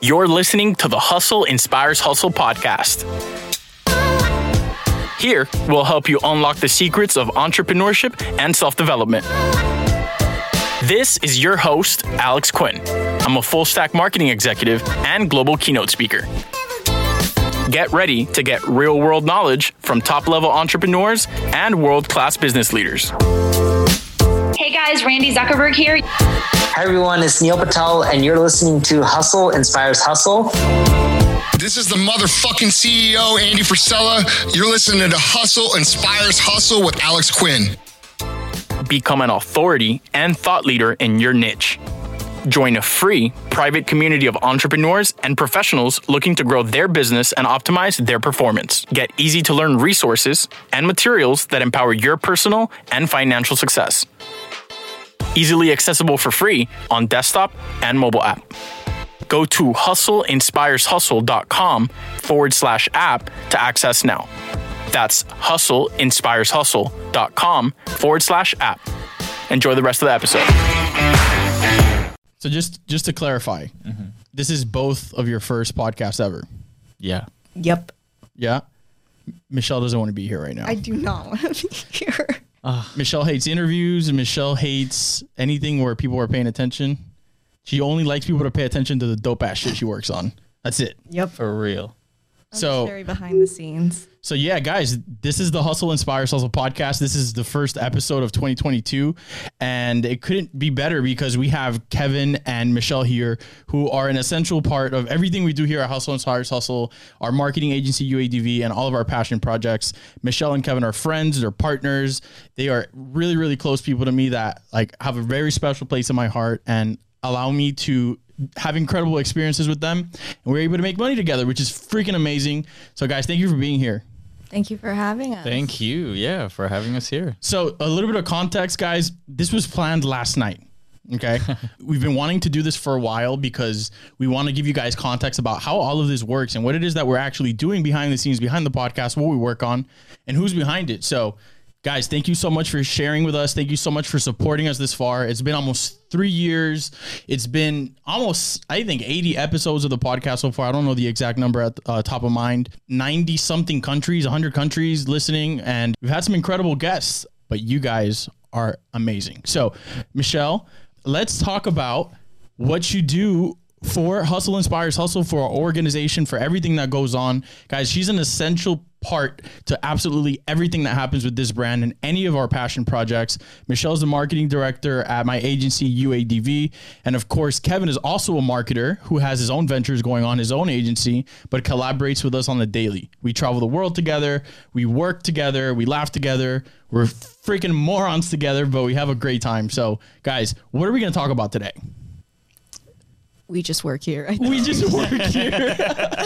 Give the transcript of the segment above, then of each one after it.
You're listening to the Hustle Inspires Hustle podcast. Here, we'll help you unlock the secrets of entrepreneurship and self-development. This is your host, Alex Quinn. I'm a full-stack marketing executive and global keynote speaker. Get ready to get real-world knowledge from top-level entrepreneurs and world-class business leaders. Hey guys, Randy Zuckerberg here. Hi everyone, it's Neil Patel, and you're listening to Hustle Inspires Hustle. This is the motherfucking CEO, Andy Frisella. You're listening to Hustle Inspires Hustle with Alex Quinn. Become an authority and thought leader in your niche. Join a free private community of entrepreneurs and professionals looking to grow their business and optimize their performance. Get easy to learn resources and materials that empower your personal and financial success. Easily accessible for free on desktop and mobile app. Go to hustleinspireshustle.com/app to access now. That's hustleinspireshustle.com/app. Enjoy the rest of the episode. So just to clarify, This is both of your first podcasts ever. Yeah. Yep. Yeah. Michelle doesn't want to be here right now. I do not want to be here. Michelle hates interviews, and Michelle hates anything where people are paying attention. She only likes people to pay attention to the dope ass shit she works on. That's it. Yep. For real. I'm just very behind the scenes. So yeah, guys, this is the Hustle Inspires Hustle podcast. This is the first episode of 2022, and it couldn't be better because we have Kevin and Michelle here, who are an essential part of everything we do here at Hustle Inspires Hustle, our marketing agency UADV, and all of our passion projects. Michelle and Kevin are friends, they're partners. They are really, really close people to me that like have a very special place in my heart and allow me to have incredible experiences with them, and we're able to make money together, which is freaking amazing. So guys, thank you for being here. Thank you for having us. Thank you. Yeah, for having us here. So a little bit of context, guys. This was planned last night. Okay. We've been wanting to do this for a while because we want to give you guys context about how all of this works and what it is that we're actually doing behind the scenes, behind the podcast, what we work on, and who's behind it. So guys, thank you so much for sharing with us. Thank you so much for supporting us this far. It's been almost 3 years. It's been almost, I think, 80 episodes of the podcast so far. I don't know the exact number at the top of mind. 90 something countries, 100 countries listening. And we've had some incredible guests, but you guys are amazing. So Michelle, let's talk about what you do for Hustle Inspires Hustle, for our organization, for everything that goes on. Guys, she's an essential part to absolutely everything that happens with this brand and any of our passion projects. Michelle's the marketing director at my agency, UADV. And of course, Kevin is also a marketer who has his own ventures going on, his own agency, but collaborates with us on the daily. We travel the world together. We work together. We laugh together. We're freaking morons together, but we have a great time. So guys, what are we going to talk about today? We just work here. We just work here.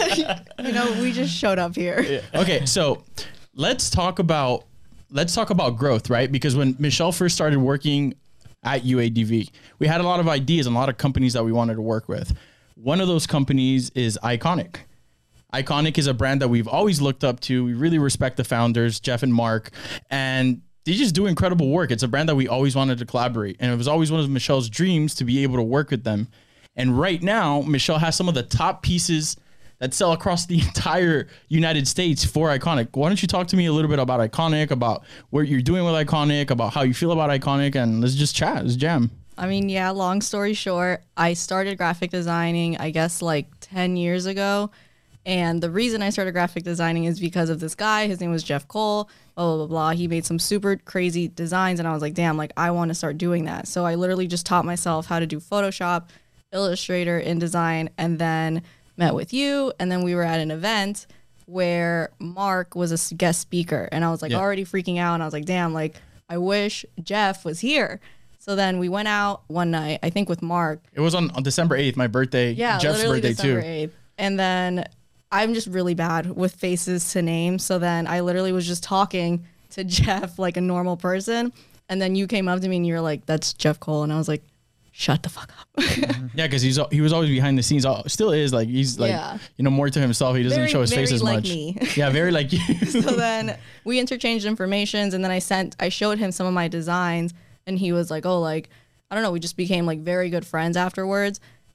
We just showed up here. Yeah. Okay, so let's talk about growth, right? Because when Michelle first started working at UADV, we had a lot of ideas and a lot of companies that we wanted to work with. One of those companies is Iconic. Iconic is a brand that we've always looked up to. We really respect the founders, Jeff and Mark, and they just do incredible work. It's a brand that we always wanted to collaborate, and it was always one of Michelle's dreams to be able to work with them. And right now, Michelle has some of the top pieces that sell across the entire United States for Iconic. Why don't you talk to me a little bit about Iconic, about what you're doing with Iconic, about how you feel about Iconic, and let's just chat, let's jam. I mean, yeah, long story short, I started graphic designing, I guess, like 10 years ago. And the reason I started graphic designing is because of this guy. His name was Jeff Cole, blah, blah, blah, blah. He made some super crazy designs, and I was like, damn, like, I want to start doing that. So I literally just taught myself how to do Photoshop, Illustrator, InDesign, and then met with you. And then we were at an event where Mark was a guest speaker, and I was like already freaking out. And I was like, damn, like I wish Jeff was here. So then we went out one night, I think with Mark. It was on December 8th, my birthday. Yeah, Jeff's birthday December too. 8th. And then I'm just really bad with faces to names. So then I literally was just talking to Jeff like a normal person. And then you came up to me and you're like, that's Jeff Cole. And I was like, shut the fuck up. Yeah, because he was always behind the scenes. Still is, like, he's like, more to himself. He doesn't show his face as much. Me. Yeah, very like you. So then we interchanged informations, and then I showed him some of my designs, and he was like, oh, like, I don't know, we just became like very good friends afterwards.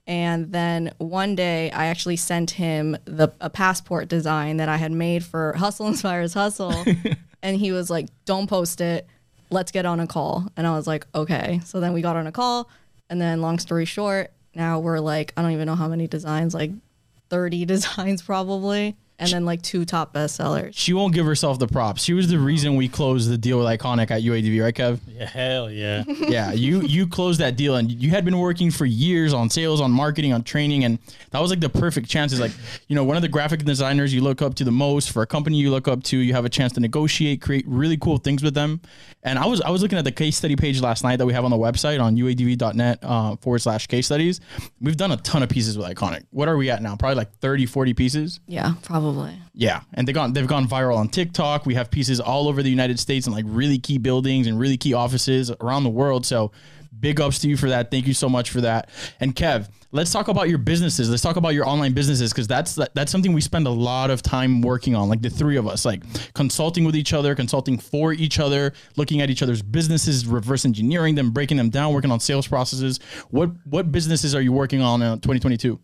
And then one day I actually sent him a passport design that I had made for Hustle Inspires Hustle. And he was like, don't post it. Let's get on a call. And I was like, okay. So then we got on a call. And then long story short, now we're like, I don't even know how many designs, like 30 designs probably. And then like 2 top bestsellers. She won't give herself the props. She was the reason we closed the deal with Iconic at UADV, right, Kev? Yeah, hell yeah. Yeah, you closed that deal, and you had been working for years on sales, on marketing, on training, and that was like the perfect chance. Is like, you know, one of the graphic designers you look up to the most, for a company you look up to, you have a chance to negotiate, create really cool things with them. And I was looking at the case study page last night that we have on the website on uadv.net/case studies. We've done a ton of pieces with Iconic. What are we at now? Probably like 30, 40 pieces? Yeah, probably. Yeah, and they've gone viral on TikTok. We have pieces all over the United States and like really key buildings and really key offices around the world. So big ups to you for that. Thank you so much for that. And Kev, let's talk about your businesses. Let's talk about your online businesses, because that's something we spend a lot of time working on, like the three of us, like consulting with each other, consulting for each other, looking at each other's businesses, reverse engineering them, breaking them down, working on sales processes. What businesses are you working on in 2022?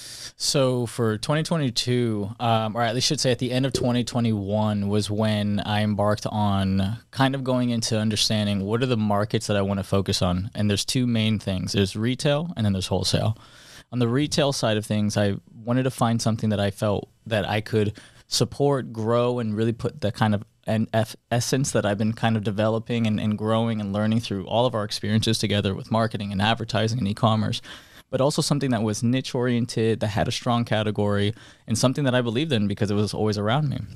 So for 2022, or at least should say at the end of 2021 was when I embarked on kind of going into understanding what are the markets that I want to focus on. And there's 2 main things. There's retail and then there's wholesale. On the retail side of things, I wanted to find something that I felt that I could support, grow, and really put the kind of essence that I've been kind of developing and growing and learning through all of our experiences together with marketing and advertising and e-commerce, but also something that was niche oriented, that had a strong category, and something that I believed in because it was always around me.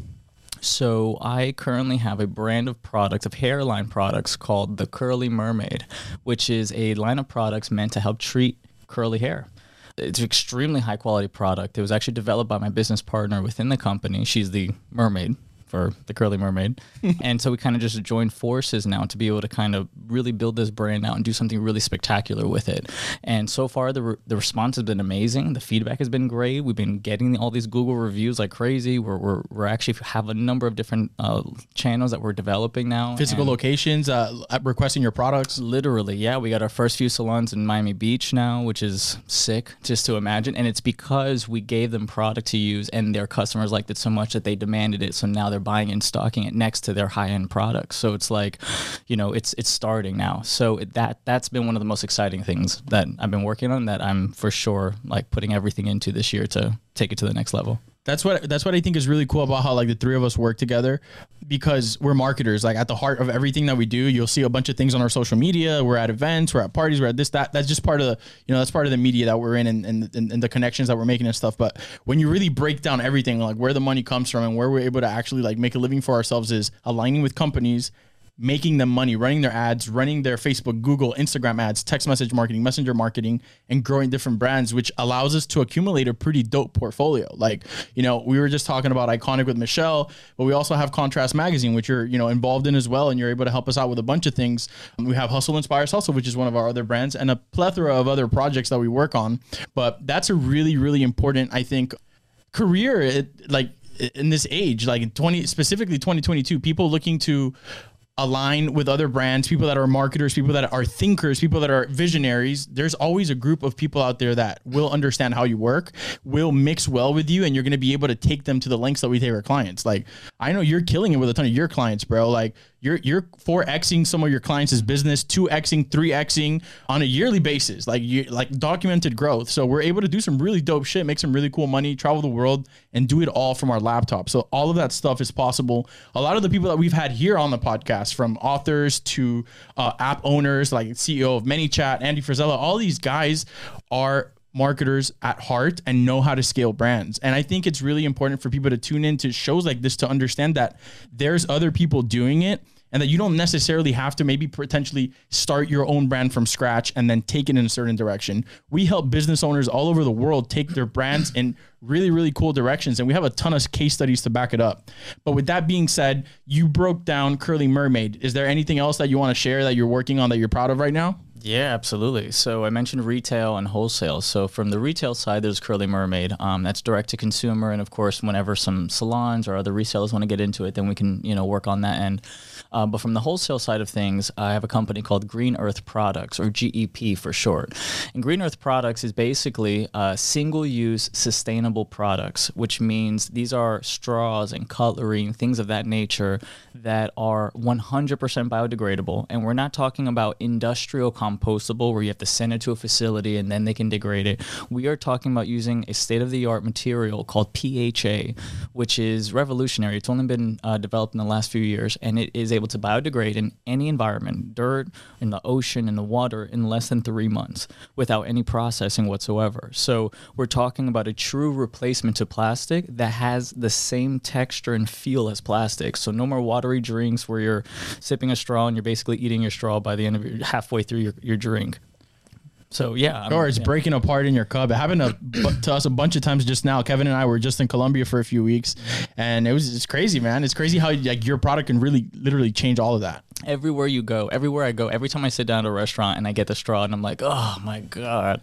So I currently have a brand of products, of hairline products, called the Curly Mermaid, which is a line of products meant to help treat curly hair. It's an extremely high quality product. It was actually developed by my business partner within the company. She's the mermaid for the Curly Mermaid. And so we kind of just joined forces now to be able to kind of really build this brand out and do something really spectacular with it. And so far, the response has been amazing. The feedback has been great. We've been getting all these Google reviews like crazy. We're actually have a number of different channels that we're developing now. Physical locations, requesting your products. Literally, yeah. We got our first few salons in Miami Beach now, which is sick just to imagine. And it's because we gave them product to use and their customers liked it so much that they demanded it. So now they're buying and stocking it next to their high-end products. So it's like, you know, it's starting now. So that's been one of the most exciting things that I've been working on, that I'm for sure like putting everything into this year to take it to the next level. That's what I think is really cool about how like the three of us work together, because we're marketers. Like at the heart of everything that we do, you'll see a bunch of things on our social media. We're at events, we're at parties, we're at this, that. That's just part of the, you know, that's part of the media that we're in and the connections that we're making and stuff. But when you really break down everything, like where the money comes from and where we're able to actually like make a living for ourselves, is aligning with companies, making them money, running their ads, running their Facebook, Google, Instagram ads, text message marketing, messenger marketing, and growing different brands, which allows us to accumulate a pretty dope portfolio. Like, you know, we were just talking about Iconic with Michelle, but we also have Contrast Magazine, which you're, you know, involved in as well. And you're able to help us out with a bunch of things. We have Hustle Inspires Hustle, which is one of our other brands, and a plethora of other projects that we work on. But that's a really, really important, I think, career, like in this age, like in specifically 2022, people looking to align with other brands, people that are marketers, people that are thinkers, people that are visionaries. There's always a group of people out there that will understand how you work, will mix well with you, and you're going to be able to take them to the lengths that we take our clients. Like, I know you're killing it with a ton of your clients, bro. Like, you're 4Xing some of your clients' business, 2Xing, 3Xing on a yearly basis, like documented growth. So we're able to do some really dope shit, make some really cool money, travel the world, and do it all from our laptop. So all of that stuff is possible. A lot of the people that we've had here on the podcast, from authors to app owners, like CEO of ManyChat, Andy Frisella, all these guys are marketers at heart and know how to scale brands. And I think it's really important for people to tune into shows like this to understand that there's other people doing it, and that you don't necessarily have to maybe potentially start your own brand from scratch and then take it in a certain direction. We help business owners all over the world take their brands in really, really cool directions. And we have a ton of case studies to back it up. But with that being said, you broke down Curly Mermaid. Is there anything else that you want to share that you're working on that you're proud of right now? Yeah, absolutely. So I mentioned retail and wholesale. So from the retail side, there's Curly Mermaid. That's direct to consumer. And of course, whenever some salons or other resellers want to get into it, then we can, work on that end. But from the wholesale side of things, I have a company called Green Earth Products, or GEP for short. And Green Earth Products is basically single-use sustainable products, which means these are straws and cutlery and things of that nature that are 100% biodegradable. And we're not talking about industrial compostable where you have to send it to a facility and then they can degrade it. We are talking about using a state-of-the-art material called PHA, which is revolutionary. It's only been developed in the last few years, and it is able to biodegrade in any environment, dirt, in the ocean, in the water, in less than 3 months without any processing whatsoever. So we're talking about a true replacement to plastic that has the same texture and feel as plastic. So no more watery drinks where you're sipping a straw and you're basically eating your straw by the end of halfway through your drink. So yeah, or it's breaking apart in your cup. It happened to us a bunch of times just now. Kevin and I were just in Colombia for a few weeks, and it's crazy, man. It's crazy how like your product can really literally change all of that. Everywhere you go, everywhere I go, every time I sit down at a restaurant and I get the straw and I'm like, oh my God,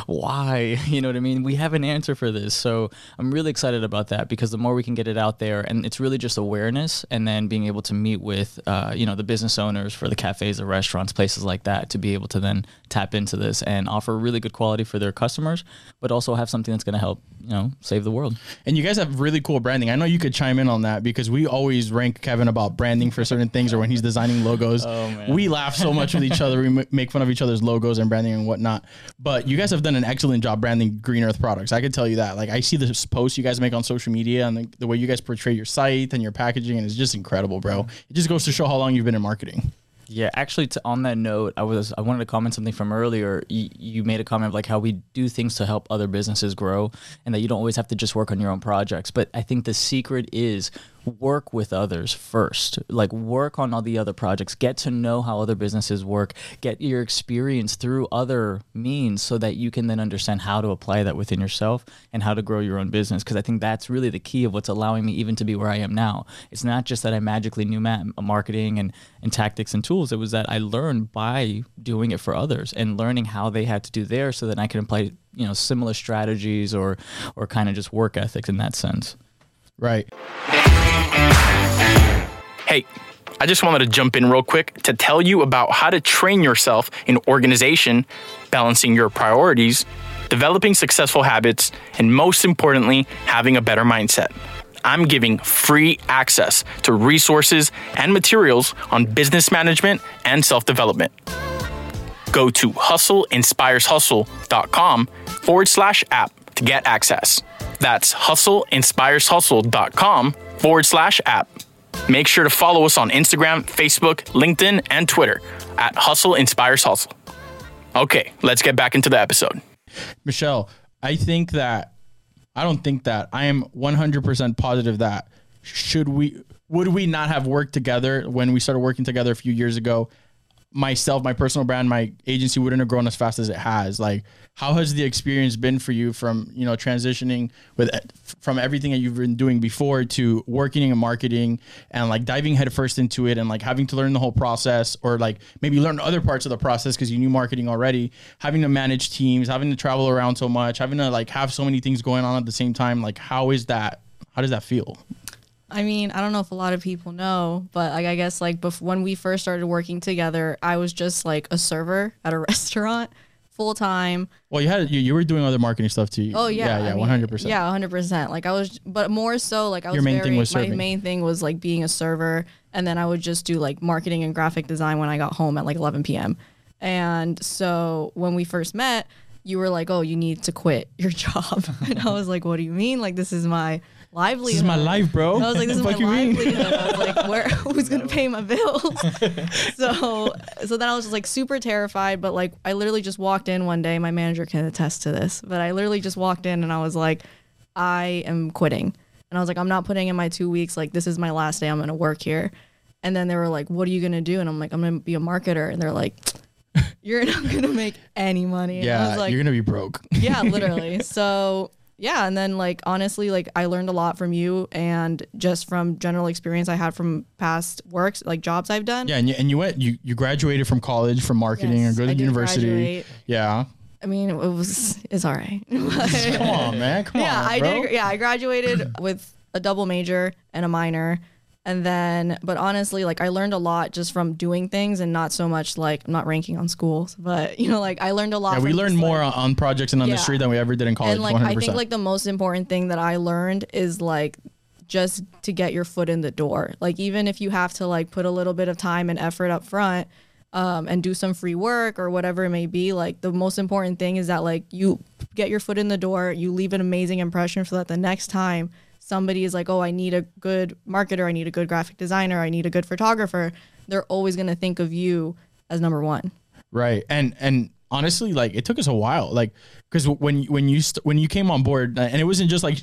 why? You know what I mean? We have an answer for this. So I'm really excited about that because the more we can get it out there, and it's really just awareness, and then being able to meet with, the business owners for the cafes, the restaurants, places like that, to be able to then tap into this and offer really good quality for their customers, but also have something that's going to help, save the world. And you guys have really cool branding. I know you could chime in on that because we always rank Kevin about branding for certain things, or when he's designing logos. We laugh so much with each other. We make fun of each other's logos and branding and whatnot. But you guys have done an excellent job branding Green Earth Products. I can tell you that. Like, I see the posts you guys make on social media and the way you guys portray your site and your packaging, and it's just incredible, bro. It just goes to show how long you've been in marketing. Yeah, actually, on that note, I wanted to comment something from earlier. You made a comment of like how we do things to help other businesses grow, and that you don't always have to just work on your own projects. But I think the secret is work with others first. Like, work on all the other projects. Get to know how other businesses work. Get your experience through other means so that you can then understand how to apply that within yourself and how to grow your own business. Because I think that's really the key of what's allowing me even to be where I am now. It's not just that I magically knew marketing and tactics and tools. It was that I learned by doing it for others and learning how they had to do theirs so that I can apply, similar strategies or kind of just work ethics in that sense. Right. Hey, I just wanted to jump in real quick to tell you about how to train yourself in organization, balancing your priorities, developing successful habits, and most importantly, having a better mindset. I'm giving free access to resources and materials on business management and self-development. Go to hustleinspireshustle.com/app to get access. That's hustleinspireshustle.com/app. Make sure to follow us on Instagram, Facebook, LinkedIn, and Twitter at Hustle Inspires Hustle. Okay, let's get back into the episode. Michelle, I don't think that I am 100% positive that would we not have worked together when we started working together a few years ago? Myself, my personal brand, my agency wouldn't have grown as fast as it has. Like, how has the experience been for you from, transitioning from everything that you've been doing before to working in marketing and like diving headfirst into it and like having to learn the whole process, or like maybe learn other parts of the process because you knew marketing already, having to manage teams, having to travel around so much, having to like have so many things going on at the same time. Like, how does that feel? I mean, I don't know if a lot of people know, but like, I guess like when we first started working together, I was just like a server at a restaurant full time. Well, you were doing other marketing stuff too. Oh yeah. Yeah, 100%. Yeah, 100%. Like I was, but more so like I was Your main thing was my serving. main thing was like being a server. And then I would just do like marketing and graphic design when I got home at like 11 PM. And so when we first met, you were like, oh, you need to quit your job. And I was like, what do you mean? Like, this is my livelihood. This is my life, bro. And I was like, this is my livelihood. I was like, who's going to pay my bills? So then I was just like super terrified, but like I literally just walked in one day. My manager can attest to this, but I literally just walked in and I was like, I am quitting. And I was like, I'm not putting in my 2 weeks. Like, this is my last day. I'm going to work here. And then they were like, what are you going to do? And I'm like, I'm going to be a marketer. And they're like, you're not going to make any money. Yeah, and I was like, you're going to be broke. Yeah, literally. So yeah, and then like honestly, like I learned a lot from you, and just from general experience I had from past works, like jobs I've done. Yeah, and you graduated from college from marketing Yes, or go to I did university. graduate. Yeah. I mean, it's all right. Come on, man. Come Yeah, on, I bro. did. Yeah, I graduated with a double major and a minor. And then, but honestly, like I learned a lot just from doing things and not so much like, I'm not ranking on schools, but like I learned a lot. Yeah, we from learned just, more like, on projects and on the Yeah. street than we ever did in college. and like 100%. I think like the most important thing that I learned is like just to get your foot in the door. Like even if you have to like put a little bit of time and effort up front, and do some free work or whatever it may be, like the most important thing is that like you get your foot in the door, you leave an amazing impression so that the next time somebody is like, oh, I need a good marketer, I need a good graphic designer, I need a good photographer, they're always going to think of you as number one. Right. And honestly, like it took us a while, like, because when you came on board, and it wasn't just like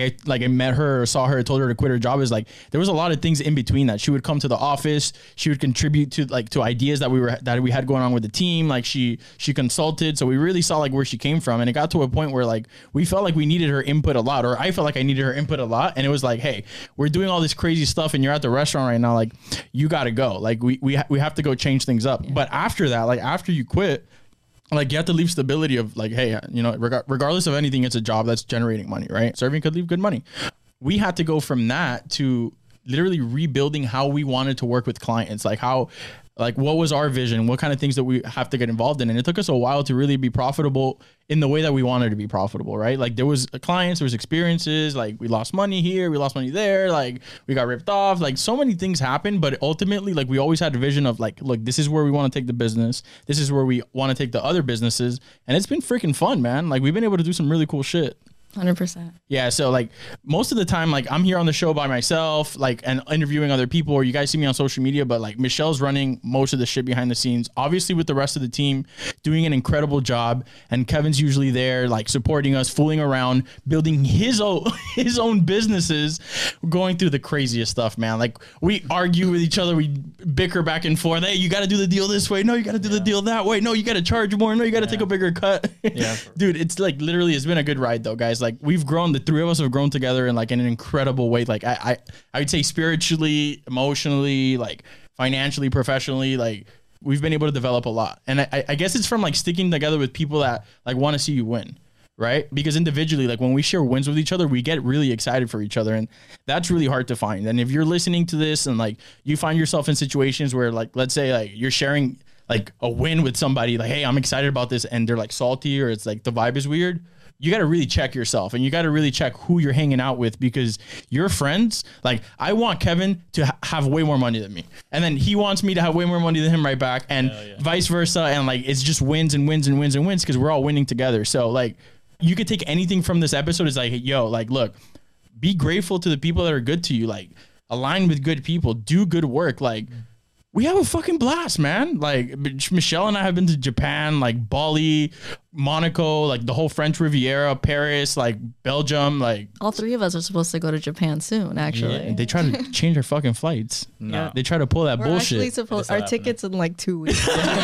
I met her or saw her, told her to quit her job. Is like there was a lot of things in between that. She would come to the office, she would contribute to ideas that we had going on with the team. Like she consulted, so we really saw like where she came from, and it got to a point where like we felt like we needed her input a lot, or I felt like I needed her input a lot, and it was like, hey, we're doing all this crazy stuff, and you're at the restaurant right now, like you got to go, like we have to go change things up. Yeah. But after that, like after you quit, like you have to leave stability of like, hey, regardless of anything, it's a job that's generating money, right? Serving could leave good money. We had to go from that to literally rebuilding how we wanted to work with clients, like what was our vision, what kind of things that we have to get involved in. And it took us a while to really be profitable in the way that we wanted to be profitable, right? Like there was clients, there was experiences, like we lost money here, we lost money there, like we got ripped off, like so many things happened. But ultimately, like we always had a vision of like, look, this is where we want to take the business. This is where we want to take the other businesses. And it's been freaking fun, man. Like we've been able to do some really cool shit. 100%. Yeah, so like most of the time, like I'm here on the show by myself, like and interviewing other people, or you guys see me on social media, but like Michelle's running most of the shit behind the scenes, obviously with the rest of the team doing an incredible job, and Kevin's usually there like supporting us, fooling around, building his own businesses, going through the craziest stuff, man. Like we argue with each other, we bicker back and forth. Hey, you got to do the deal this way. No, you got to do the deal that way. No, you got to charge more. No, you got to take a bigger cut. Yeah, dude, it's like literally, it's been a good ride though, guys. Like we've grown, the three of us have grown together in like in an incredible way. Like I would say spiritually, emotionally, like financially, professionally, like we've been able to develop a lot. And I guess it's from like sticking together with people that like want to see you win, right? Because individually, like when we share wins with each other, we get really excited for each other, and that's really hard to find. And if you're listening to this and like you find yourself in situations where like, let's say like you're sharing like a win with somebody, like, hey, I'm excited about this, and they're like salty, or it's like the vibe is weird, you got to really check yourself, and you got to really check who you're hanging out with, because your friends, like I want Kevin to have way more money than me, and then he wants me to have way more money than him right back, and vice versa. And like, it's just wins and wins and wins and wins, because we're all winning together. So like you could take anything from this episode is like, yo, like, look, be grateful to the people that are good to you, like align with good people, do good work. Like we have a fucking blast, man. Like Michelle and I have been to Japan, like Bali, Monaco, like the whole French Riviera, Paris, like Belgium, like All three of us are supposed to go to Japan soon, actually. yeah, they try to change our fucking flights. No. They try to pull that We're bullshit. actually supposed, our tickets in like 2 weeks.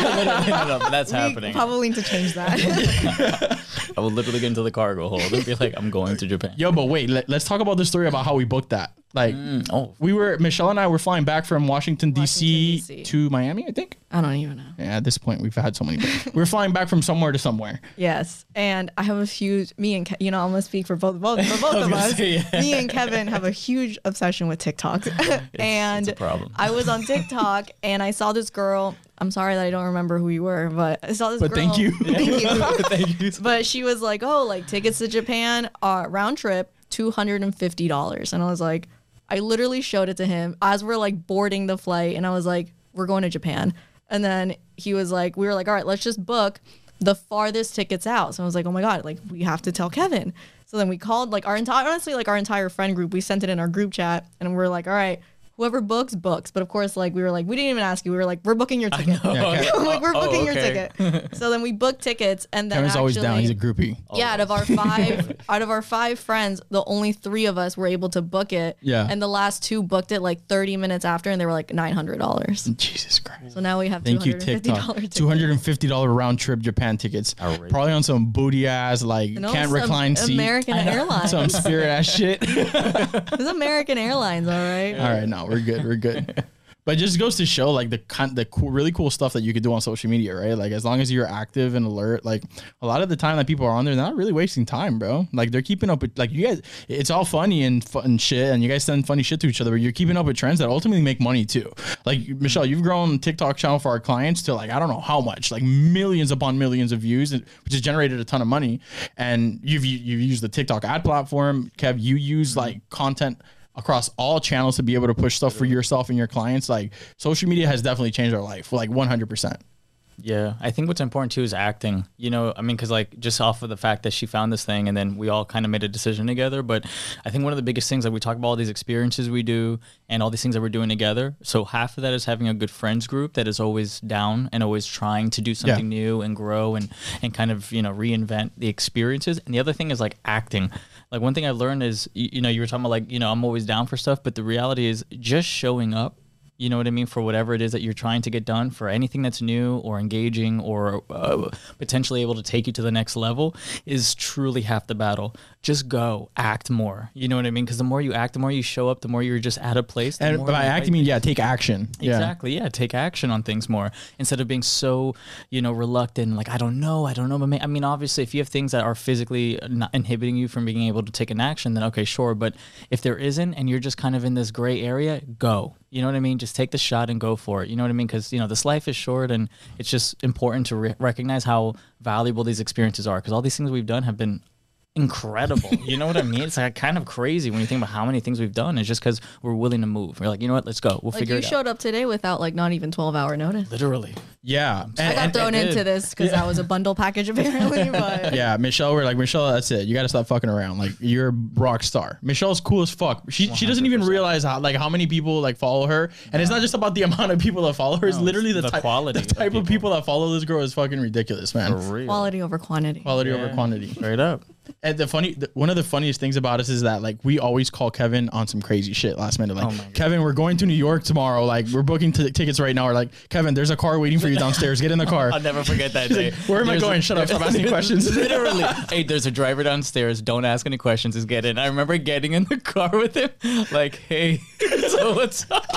No, but that's We happening. probably need to change that. I will literally get into the cargo hold and be like, I'm going to Japan. Yo, but wait, let's talk about the story about how we booked that. Like, Michelle and I were flying back from Washington, D.C. to Miami, I think. I don't even know. Yeah, at this point, we've had so many. We're flying back from somewhere to somewhere. Yes, and I have a huge, me and I'm gonna speak for both of us. Me and Kevin have a huge obsession with TikTok, and it's a problem. I was on TikTok and I saw this girl. I'm sorry that I don't remember who you were, but I saw this girl. But thank you. Thank you. But she was like, "Oh, like tickets to Japan, round trip, $250," and I was like, I literally showed it to him as we're like boarding the flight, and I was like, "We're going to Japan." And then he was like, we were like, all right, let's just book the farthest tickets out. So I was like, oh my God, like we have to tell Kevin. So then we called like our entire friend group. We sent it in our group chat, and we're like, all right, whoever books. But of course, like we were like, we didn't even ask you. We were like, we're booking your ticket. Like we're booking your ticket. So then we booked tickets, and then Kevin's always down. He's a groupie. Yeah, out of our five friends, the only 3 of us were able to book it. Yeah. And the last 2 booked it like 30 minutes after, and they were like $900. Jesus Christ. So now we have Thank you, $250 TikTok. tickets. $250 round trip Japan tickets. Probably on some booty ass, like No, can't some recline seat. American Airlines. Some Spirit ass shit. It's American Airlines, all right? All right, no, we're good. We're good. But it just goes to show like the cool, really cool stuff that you could do on social media, right? Like as long as you're active and alert, like a lot of the time that people are on there, they're not really wasting time, bro. Like they're keeping up with, like, you guys, it's all funny and fun shit, and you guys send funny shit to each other, but you're keeping up with trends that ultimately make money too. Like Michelle, you've grown TikTok channel for our clients to like, I don't know how much, like millions upon millions of views, which has generated a ton of money. And you've used the TikTok ad platform. Kev, you use like content across all channels to be able to push stuff for yourself and your clients. Like social media has definitely changed our life, like 100%. Yeah, I think what's important too is acting. You know, I mean, because like just off of the fact that she found this thing and then we all kind of made a decision together. But I think one of the biggest things, like we talk about all these experiences we do and all these things that we're doing together. So half of that is having a good friends group that is always down and always trying to do something new and grow and kind of, you know, reinvent the experiences. And the other thing is like acting. Like one thing I learned is, you know, you were talking about like, you know, I'm always down for stuff, but the reality is just showing up, you know what I mean, for whatever it is that you're trying to get done, for anything that's new or engaging or potentially able to take you to the next level is truly half the battle. Just go, act more. You know what I mean? Because the more you act, the more you show up, the more you're just at a place. And by acting, I mean, take action. Exactly. Yeah, take action on things more instead of being so, you know, reluctant. Like, I don't know. But I mean, obviously, if you have things that are physically not inhibiting you from being able to take an action, then okay, sure. But if there isn't, and you're just kind of in this gray area, go. You know what I mean? Just take the shot and go for it. You know what I mean? Because, you know, this life is short, and it's just important to recognize how valuable these experiences are. Because all these things we've done have been incredible. You know what I mean? It's like kind of crazy when you think about how many things we've done. It's just because we're willing to move. We're like, you know what? Let's go. We'll figure it out. You showed up today without like not even 12-hour notice. Literally. Yeah. I got thrown into this because that was a bundle package apparently. But yeah, Michelle, we're like, Michelle, that's it. You got to stop fucking around. Like, you're a rock star. Michelle's cool as fuck. She doesn't even realize how many people like follow her. And it's not just about the amount of people that follow her. It's literally the quality. The type of people that follow this girl is fucking ridiculous, man. For real. quality over quantity. Quality over quantity. Straight up. And one of the funniest things about us is that like we always call Kevin on some crazy shit last minute. Like, Kevin, we're going to New York tomorrow. Like, we're booking tickets right now. We're like, Kevin, there's a car waiting for you downstairs. Get in the car. I'll never forget that day. Like, where am I going? Shut up. Stop asking questions. Literally. Hey, there's a driver downstairs. Don't ask any questions. Just get in. I remember getting in the car with him. Like, hey, so what's up?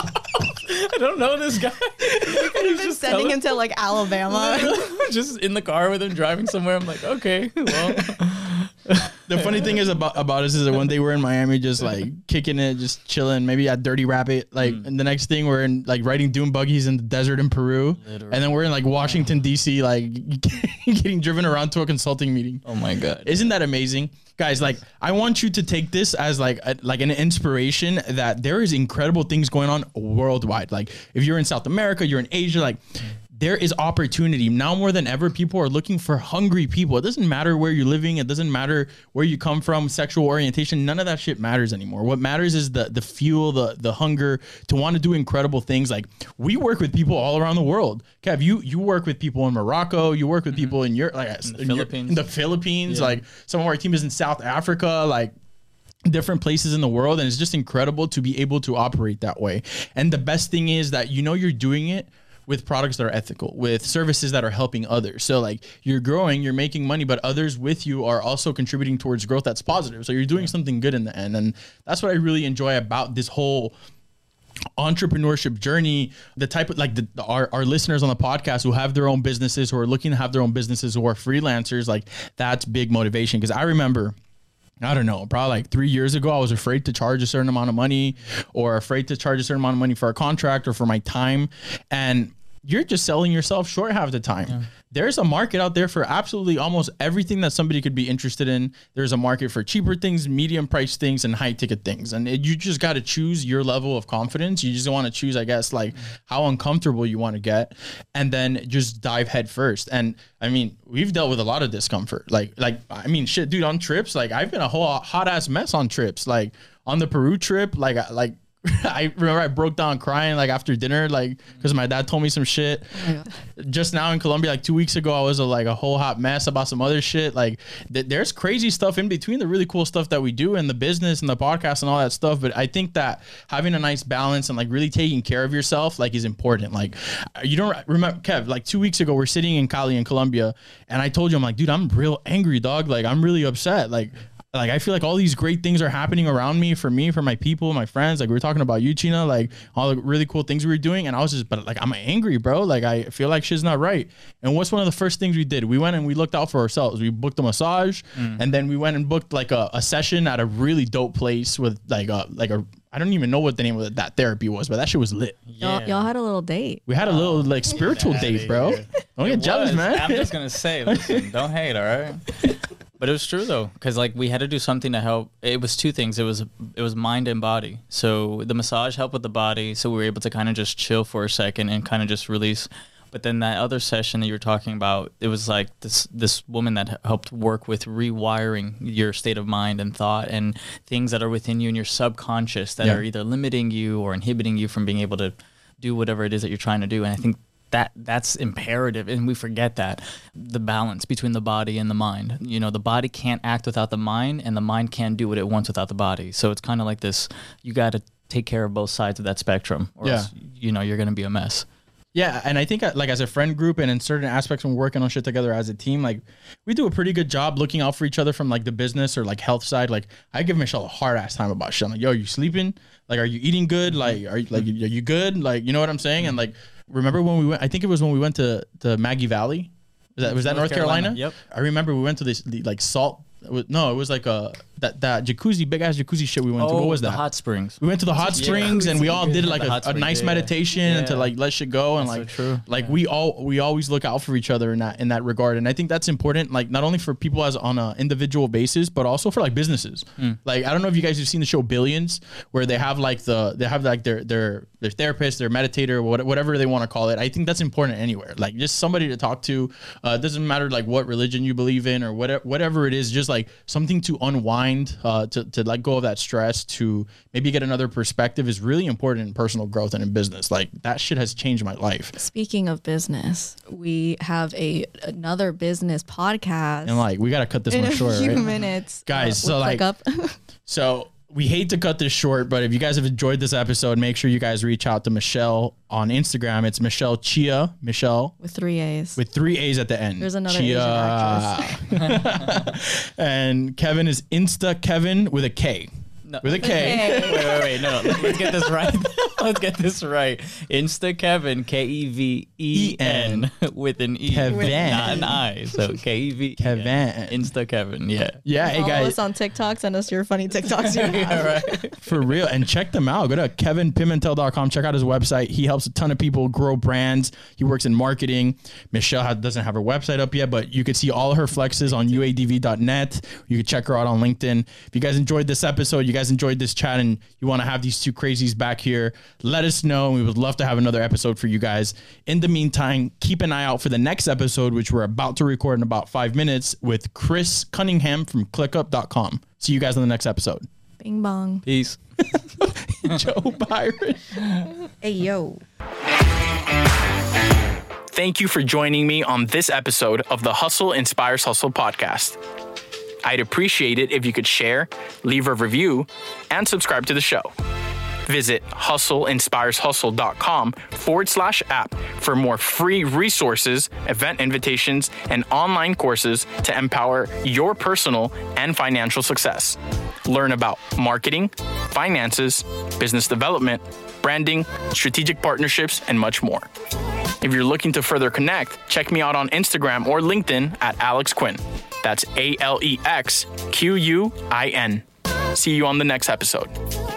I don't know this guy. You could have been sending him to like Alabama. Just in the car with him driving somewhere. I'm like, okay, well. The funny thing is about us is that one day we're in Miami just like kicking it, just chilling, maybe at Dirty Rabbit. Like, and the next thing we're in like riding dune buggies in the desert in Peru. Literally. And then we're in like Washington, D.C., like getting driven around to a consulting meeting. Oh my God. Isn't that amazing? Guys, like, I want you to take this as like an inspiration that there is incredible things going on worldwide. Like, if you're in South America, you're in Asia, like, there is opportunity. Now more than ever, people are looking for hungry people. It doesn't matter where you're living. It doesn't matter where you come from, sexual orientation. None of that shit matters anymore. What matters is the fuel, the hunger to want to do incredible things. Like, we work with people all around the world. Kev, you work with people in Morocco. You work with people in Europe, like in the Philippines. Yeah. Like, some of our team is in South Africa. Like, different places in the world. And it's just incredible to be able to operate that way. And the best thing is that, you know, you're doing it with products that are ethical, with services that are helping others. So like, you're growing, you're making money, but others with you are also contributing towards growth that's positive. So you're doing something good in the end. And that's what I really enjoy about this whole entrepreneurship journey. The type of like our listeners on the podcast who have their own businesses, who are looking to have their own businesses, who are freelancers, like, that's big motivation. Because I remember, I don't know, probably like 3 years ago, I was afraid to charge a certain amount of money, or afraid to charge a certain amount of money for a contract or for my time. And you're just selling yourself short half the time. Yeah. There's a market out there for absolutely almost everything that somebody could be interested in. There's a market for cheaper things, medium price things, and high ticket things. And you just got to choose your level of confidence. You just want to choose, I guess, like how uncomfortable you want to get, and then just dive head first. And I mean, we've dealt with a lot of discomfort. Like, I mean, shit, dude, on trips, like, I've been a whole hot ass mess on trips. Like, on the Peru trip, like I remember I broke down crying like after dinner, like because my dad told me some shit. Just now in Colombia, like 2 weeks ago, I was like a whole hot mess about some other shit. Like there's crazy stuff in between the really cool stuff that we do in the business and the podcast and all that stuff. But I think that having a nice balance and like really taking care of yourself like is important. Like you don't remember, Kev, like 2 weeks ago, we're sitting in Cali in Colombia, and I told you, I'm like, dude, I'm real angry, dog. Like I'm really upset. Like I feel like all these great things are happening around me, for my people, my friends. Like we were talking about you, China, like all the really cool things we were doing. And I was just, but like, I'm angry, bro. Like I feel like shit's not right. And what's one of the first things we did? We went and we looked out for ourselves. We booked a massage, and then we went and booked like a session at a really dope place with like a I don't even know what the name of that therapy was, but that shit was lit. Y'all had a little date. We had a little like spiritual date, bro. Don't get jealous, man. I'm just gonna say, listen, don't hate, all right? But it was true though, because like we had to do something to help. It was two things. It was mind and body. So the massage helped with the body, so we were able to kind of just chill for a second and kind of just release. But then that other session that you were talking about, it was like this woman that helped work with rewiring your state of mind and thought and things that are within you and your subconscious that are either limiting you or inhibiting you from being able to do whatever it is that you're trying to do. And I think that's imperative, and we forget that, the balance between the body and the mind. You know, the body can't act without the mind, and the mind can't do what it wants without the body. So it's kind of like this, you got to take care of both sides of that spectrum, or else, you know, you're going to be a mess. Yeah, and I think like as a friend group and in certain aspects when we're working on shit together as a team, like we do a pretty good job looking out for each other from like the business or like health side. Like I give Michelle a hard ass time about shit. I'm like, yo, you sleeping? Like, are you eating good? Like, are you good? Like, you know what I'm saying? And like, remember when we went? I think it was when we went to Maggie Valley. Was that North Carolina? Yep. I remember we went to this like salt. It was like that jacuzzi, big ass jacuzzi shit we went to. What was that? The hot springs. We went to the hot springs and we all did like a nice meditation and to like let shit go and like so true. Like we always look out for each other in that regard. And I think that's important, like not only for people as on an individual basis, but also for like businesses. Like I don't know if you guys have seen the show Billions, where they have like their therapist, their meditator, whatever they want to call it. I think that's important anywhere. Like just somebody to talk to. It doesn't matter like what religion you believe in or whatever it is, just like something to unwind, to let go of that stress, to maybe get another perspective is really important in personal growth and in business. Like that shit has changed my life. Speaking of business, we have another business podcast. And like, we got to cut this one short, right? In a few minutes. Guys, so we hate to cut this short, but if you guys have enjoyed this episode, make sure you guys reach out to Michelle on Instagram. It's Michelle Chia. Michelle. With 3 A's. With 3 A's at the end. There's another Chia. Asian actress. And Kevin is Insta Kevin with a K. No. With a K. Wait. No. Let's get this right. Insta Kevin, Keven with an E. Kevin. Not an I. So Kev. Kevin. Insta Kevin. Yeah. Yeah. Hey Follow guys. us on TikTok. Send us your funny TikToks. Yeah, right. For real. And check them out. Go to kevinpimentel.com. Check out his website. He helps a ton of people grow brands. He works in marketing. Michelle doesn't have her website up yet, but you can see all her flexes on uadv.net. You can check her out on LinkedIn. If you guys enjoyed this episode, you guys enjoyed this chat, and you want to have these two crazies back here, let us know. We would love to have another episode for you guys. In the meantime, keep an eye out for the next episode, which we're about to record in about 5 minutes with Chris Cunningham from ClickUp.com. See you guys on the next episode. Bing bong. Peace. Joe Byron. Hey, yo. Thank you for joining me on this episode of the Hustle Inspires Hustle podcast. I'd appreciate it if you could share, leave a review, and subscribe to the show. Visit hustleinspireshustle.com/app for more free resources, event invitations, and online courses to empower your personal and financial success. Learn about marketing, finances, business development, branding, strategic partnerships, and much more. If you're looking to further connect, check me out on Instagram or LinkedIn at Alex Quinn. That's ALEXQUIN. See you on the next episode.